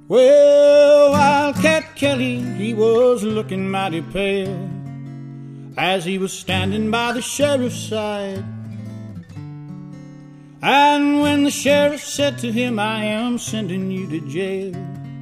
Well, Wildcat Kelly, he was looking mighty pale as he was standing by the sheriff's side. And when the sheriff said to him, I am sending you to jail,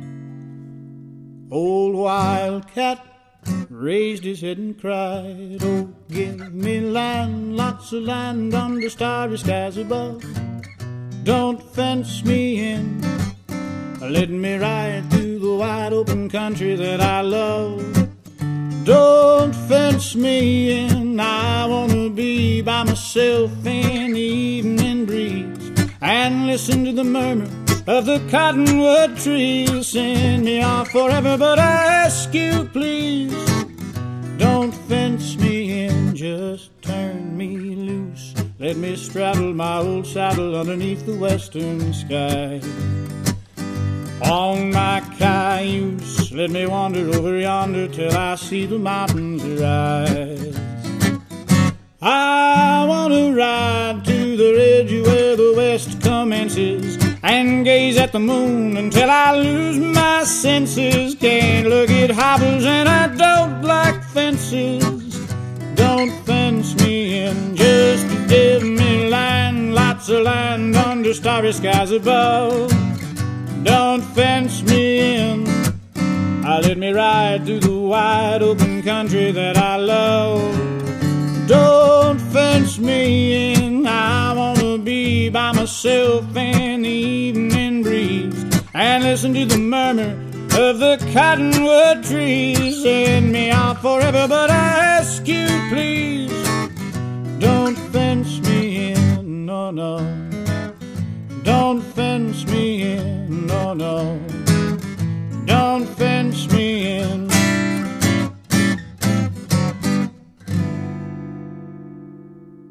old Wildcat raised his head and cried, oh, give me land, lots of land under starry skies above. Don't fence me in, let me ride through the wide open country that I love. Don't fence me in, I wanna be by myself in the evening breeze and listen to the murmur of the cottonwood trees. Send me off forever, but I ask you please, don't fence me in, just turn me loose. Let me straddle my old saddle underneath the western sky. On my cayuse, let me wander over yonder till I see the mountains rise. I want to ride to the ridge where the west commences and gaze at the moon until I lose my senses. Can't look at hobbles and I don't like fences. Don't fence me in, just give me land, lots of land under starry skies above. Don't fence me in, let me ride through the wide open country that I love. Don't fence me in, I wanna be by myself in the evening breeze and listen to the murmur of the cottonwood trees. Send me off forever, but I ask you please, don't fence me in, no, no. Don't fence me in, no, no. Don't fence me